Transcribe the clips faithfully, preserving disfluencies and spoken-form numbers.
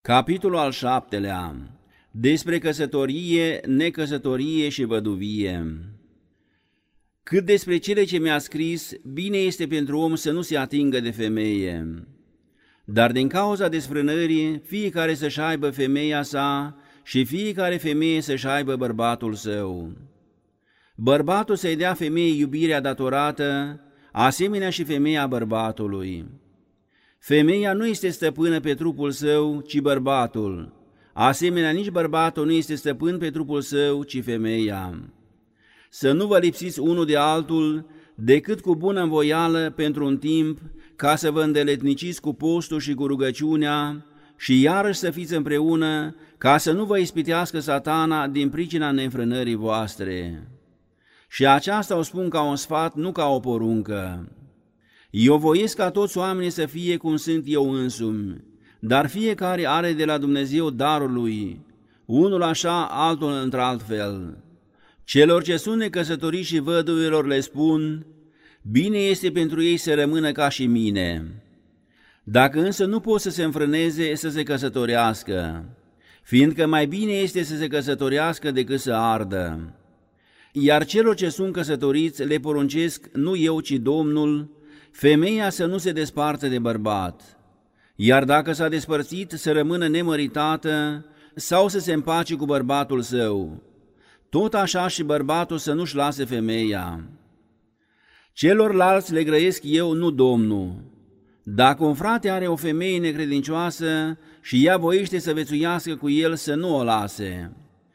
Capitolul al șaptelea. Despre căsătorie, necăsătorie și văduvie. Cât despre cele ce mi-a scris, bine este pentru om să nu se atingă de femeie. Dar din cauza desfrânării, fiecare să-și aibă femeia sa și fiecare femeie să-și aibă bărbatul său. Bărbatul să-i dea femeii iubirea datorată, asemenea și femeia bărbatului. Femeia nu este stăpână pe trupul său, ci bărbatul. Asemenea, nici bărbatul nu este stăpân pe trupul său, ci femeia. Să nu vă lipsiți unul de altul, decât cu bună învoială pentru un timp, ca să vă îndeletniciți cu postul și cu rugăciunea, și iarăși să fiți împreună, ca să nu vă ispitească Satana din pricina neînfrânării voastre. Și aceasta o spun ca un sfat, nu ca o poruncă. Eu voiesc ca toți oamenii să fie cum sunt eu însumi, dar fiecare are de la Dumnezeu darul lui, unul așa, altul într-alt fel. Celor ce sunt necăsătoriți și văduvelor le spun, bine este pentru ei să rămână ca și mine. Dacă însă nu pot să se înfrâneze, să se căsătorească, fiindcă mai bine este să se căsătorească decât să ardă. Iar celor ce sunt căsătoriți le poruncesc, nu eu, ci Domnul, femeia să nu se despartă de bărbat, iar dacă s-a despărțit să rămână nemăritată sau să se împace cu bărbatul său, tot așa și bărbatul să nu-și lase femeia. Celorlalți le grăiesc eu, nu Domnul. Dacă un frate are o femeie necredincioasă și ea voiește să vețuiască cu el, să nu o lase.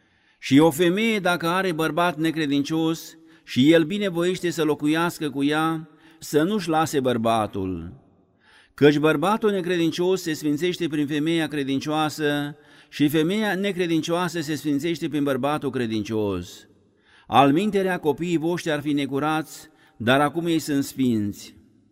Și o femeie, dacă are bărbat necredincios și el binevoiește să locuiască cu ea, să nu-și lase bărbatul. Căci bărbatul necredincios se sfințește prin femeia credincioasă și femeia necredincioasă se sfințește prin bărbatul credincios. Alminterea, copiii voștri ar fi necurați, dar acum ei sunt sfinți.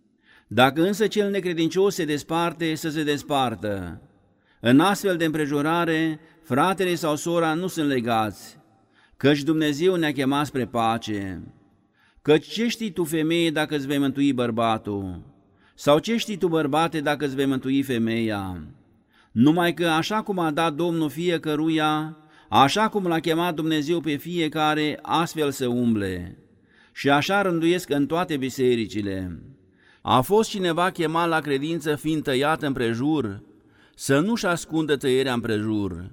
Dacă însă cel necredincios se desparte, să se despartă. În astfel de împrejurare, fratele sau sora nu sunt legați, căci Dumnezeu ne-a chemat spre pace. Căci ce știi tu, femeie, dacă îți vei mântui bărbatul? Sau ce știi tu, bărbate, dacă îți vei mântui femeia? Numai că așa cum a dat Domnul fiecăruia, așa cum l-a chemat Dumnezeu pe fiecare, astfel să umble. Și așa rânduiesc în toate bisericile. A fost cineva chemat la credință fiind tăiat împrejur? Să nu-și ascundă tăierea împrejur.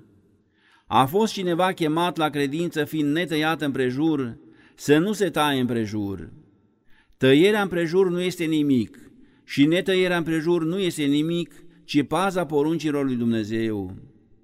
A fost cineva chemat la credință fiind netăiat împrejur? Să nu se taie împrejur. Tăierea împrejur nu este nimic și netăierea împrejur nu este nimic, ci paza poruncilor lui Dumnezeu.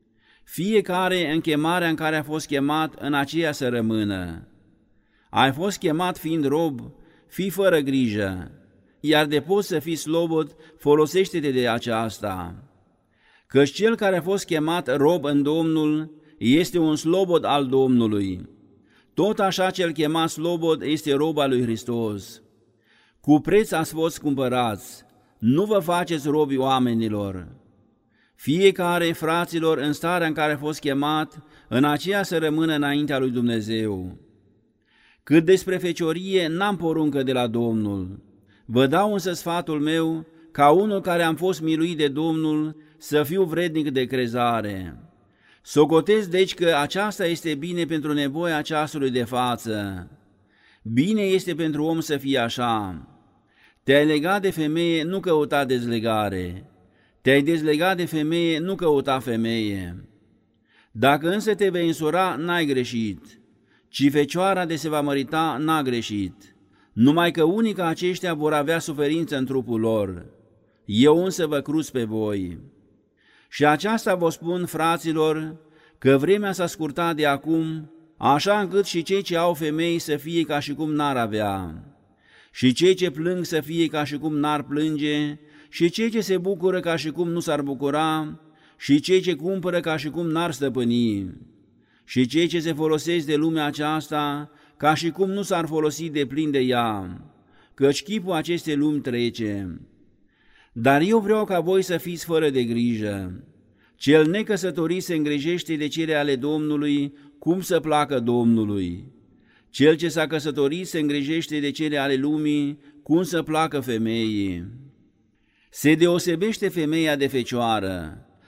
Fiecare în chemarea în care a fost chemat, în aceea să rămână. Ai fost chemat fiind rob, fii fără grijă, iar de poți să fii slobod, folosește-te de aceasta. Căci cel care a fost chemat rob în Domnul este un slobod al Domnului. Tot așa cel chemat slobod este rob al lui Hristos. Cu preț ați fost cumpărați, nu vă faceți robi oamenilor. Fiecare, fraților, în starea în care a fost chemat, în aceea să rămână înaintea lui Dumnezeu. Cât despre feciorie, n-am poruncă de la Domnul. Vă dau însă sfatul meu, ca unul care am fost miluit de Domnul, să fiu vrednic de crezare. Socotez deci că aceasta este bine pentru nevoia ceasului de față. Bine este pentru om să fie așa. Te-ai legat de femeie, nu căuta dezlegare. Te-ai dezlegat de femeie, nu căuta femeie. Dacă însă te vei însura, n-ai greșit, ci fecioara de se va mărita n-a greșit. Numai că unii ca aceștia vor avea suferință în trupul lor. Eu însă vă cruz pe voi. Și aceasta vă spun, fraților, că vremea s-a scurtat de acum, așa încât și cei ce au femei să fie ca și cum n-ar avea, și cei ce plâng să fie ca și cum n-ar plânge, și cei ce se bucură ca și cum nu s-ar bucura, și cei ce cumpără ca și cum n-ar stăpâni, și cei ce se folosesc de lumea aceasta ca și cum nu s-ar folosi de plin de ea, căci chipul acestei lumi trece. Dar eu vreau ca voi să fiți fără de grijă. Cel necăsătorit se îngrijește de cele ale Domnului, cum să placă Domnului. Cel ce s-a căsătorit se îngrijește de cele ale lumii, cum să placă femeii. Se deosebește femeia de fecioară,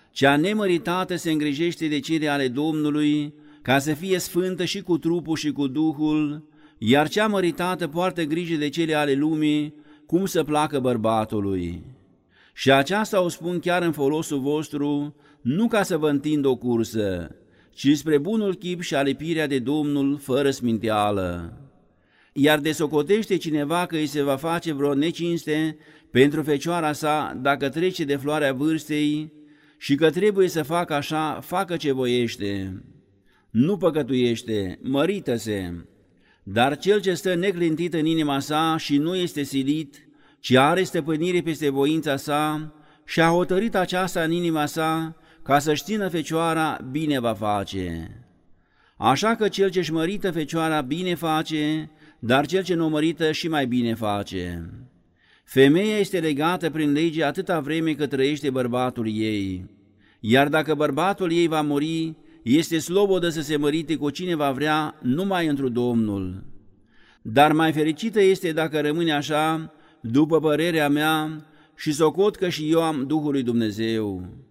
Cea nemăritată se îngrijește de cele ale Domnului, ca să fie sfântă și cu trupul și cu duhul, iar cea măritată poartă grijă de cele ale lumii, cum să placă bărbatului. Și aceasta o spun chiar în folosul vostru, nu ca să vă întind o cursă, ci spre bunul chip și alipirea de Domnul fără sminteală. Iar desocotește cineva că îi se va face vreo necinste pentru fecioara sa dacă trece de floarea vârstei și că trebuie să facă așa, facă ce voiește. Nu păcătuiește, mărită-se, dar cel ce stă neclintit în inima sa și nu este silit, ci are stăpânire peste voința sa și a hotărât aceasta în inima sa, ca să-și țină fecioara, bine va face. Așa că cel ce-și mărită fecioara bine face, dar cel ce nu mărită și mai bine face. Femeia este legată prin lege atâta vreme cât trăiește bărbatul ei, iar dacă bărbatul ei va muri, este slobodă să se mărite cu cine va vrea numai întru Domnul. Dar mai fericită este dacă rămâne așa, după părerea mea, și socot că și eu am Duhul lui Dumnezeu.